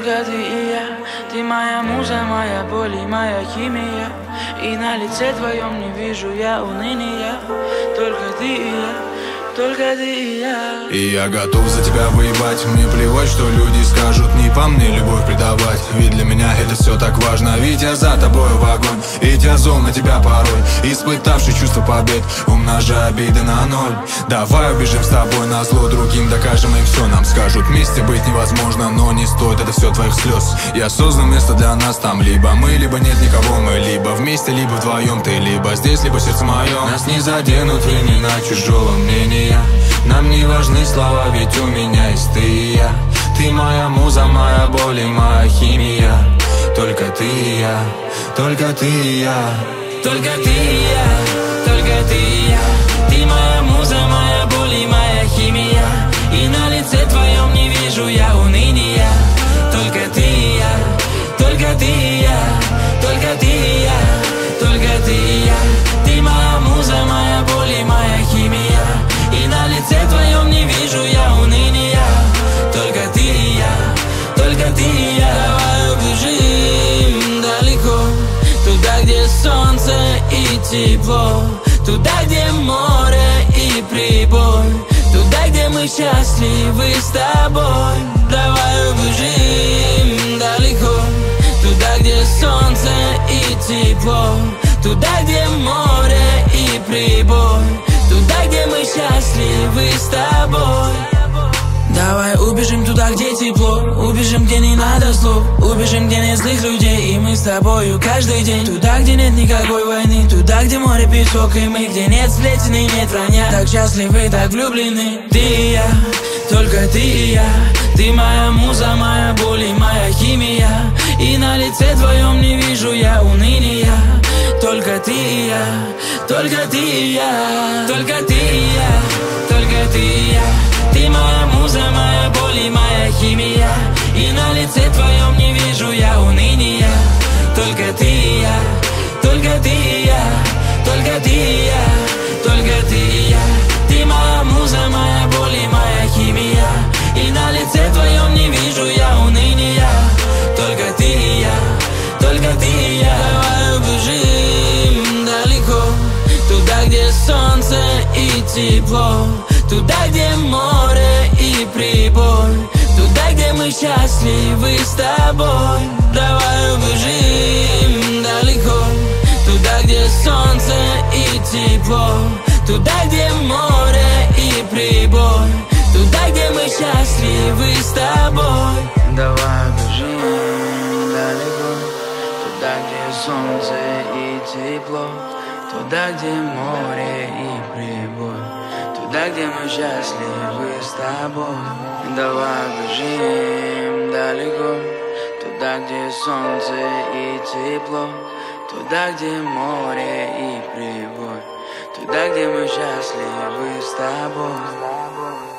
только ты и я. Ты моя муза, моя боль и моя химия. И на лице твоем не вижу я уныния. Только ты и я, только ты и я. И я готов за тебя воевать. Мне плевать, что люди скажут, не по мне любовь предавать. Ведь для меня это все так важно. Ведь я за тобой в огонь, ведь я зол на тебя порой, испытавший чувство побед, умножая обиды на ноль. Давай убежим с тобой на зло другим, докажем им все. Нам скажут, вместе быть невозможно, но не стоит это все твоих слез. Я создал место для нас там, либо мы, либо нет никого. Мы либо вместе, либо вдвоем. Ты либо здесь, либо сердце мое. Нас не заденут времена чужого мнения. Нам не важны слова, ведь у меня есть ты и я. Ты моя муза, моя боль и моя химия. Только ты и я, только ты и я. Только ты и я, только ты и я. Ты моя муза, моя боль и моя химия. И на лице твоем не вижу я уныния. Только ты и я, только ты и я. Только ты и я, только ты и я. Ты моя муза, моя боль и моя химия. И на лице твоем не вижу я уныния. Только ты и я, только ты и я. Давай убежим далеко, туда, где солнце и тепло, туда, где море и прибой, туда, где мы счастливы с тобой. Давай убежим далеко, туда, где солнце и тепло, туда, где море и прибой, туда, где мы счастливы с тобой. Давай убежим туда, где тепло, убежим, где не надо слов, убежим, где нет злых людей, и мы с тобою каждый день. Туда, где нет никакой войны, туда, где море, песок и мы, где нет сплетен и нет вранья. Так счастливы, так влюблены. Ты и я, только ты и я. Ты моя муза, моя боль и моя химия. И на лице твоем не вижу я уныния. Только ты и я, только ты и я. Только ты и я, только ты и я. Ты моя муза, моя боль и моя химия. И на лице твоем не вижу я уныния. Только ты и я, только ты и я. Только ты и я, только ты и я. Ты моя муза, моя боль и моя химия. И на лице твоем не вижу я уныния. Только ты и я, только ты и я. Давай убежим далеко, туда, где солнце и тепло, туда, где море и прибой, туда, где мы счастливы с тобой. Давай убежим далеко, туда, где солнце и тепло, туда, где море и прибой, туда, где мы счастливы с тобой. Давай убежим далеко, туда, где солнце и тепло, туда, где море и прибой, туда, где мы счастливы с тобой. Давай бежим далеко, туда, где солнце и тепло, туда, где море и прибой, туда, где мы счастливы с тобой.